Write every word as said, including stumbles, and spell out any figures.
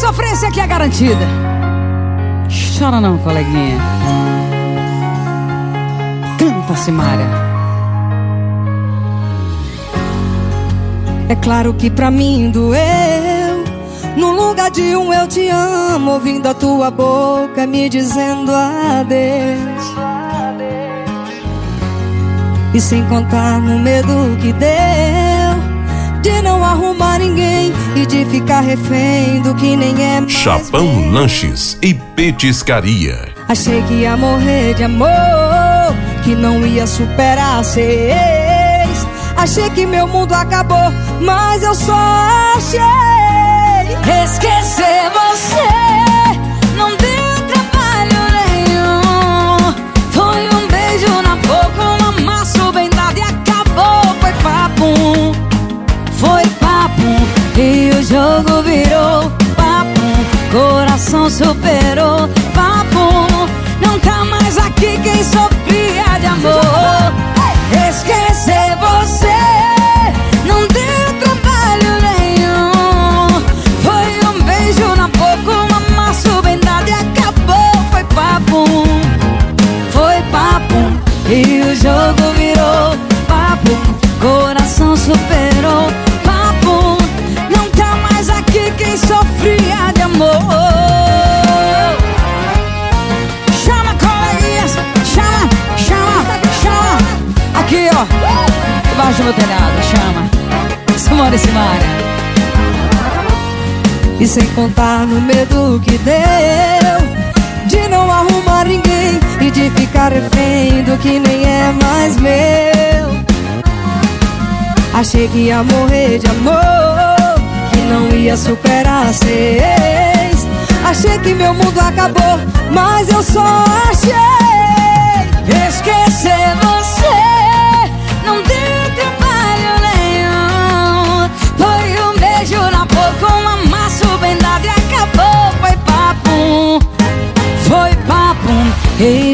sofrência aqui é garantida. Chora não, coleguinha. Canta, Simária. É claro que pra mim doeu, no lugar de um eu te amo, ouvindo a tua boca me dizendo adeus. E sem contar no medo que deu de não arrumar ninguém e de ficar refém do que nem é mais Chapão meu. Lanches e Petiscaria. Achei que ia morrer de amor, que não ia superar ser ex. Achei que meu mundo acabou, mas eu só achei esquecer você. Não deu trabalho nenhum. Foi um beijo na boca, um amasso bem dado e acabou. Foi papum, foi papum, e o jogo virou papum. Coração superou papum. Não tá mais aqui quem sofria de amor. Esquecer você não deu trabalho nenhum. Foi um beijo na boca, um amasso bem dado e acabou. Foi papum, foi papum, e o jogo virou papum. Coração superou papum. Não tá mais aqui quem sofria de amor. Chama, coleguinhas, chama, chama, chama. Aqui, ó, debaixo do meu telhado, chama Simária, Simária. E sem contar no medo que deu de não arrumar ninguém e de ficar refém do que nem é mais meu. Achei que ia morrer de amor, que não ia superar ser ex. Achei que meu mundo acabou, mas eu só achei esquecer você. Não deu trabalho nenhum. Foi um beijo na boca, um amasso bem dado e acabou. Foi papum, foi papum, e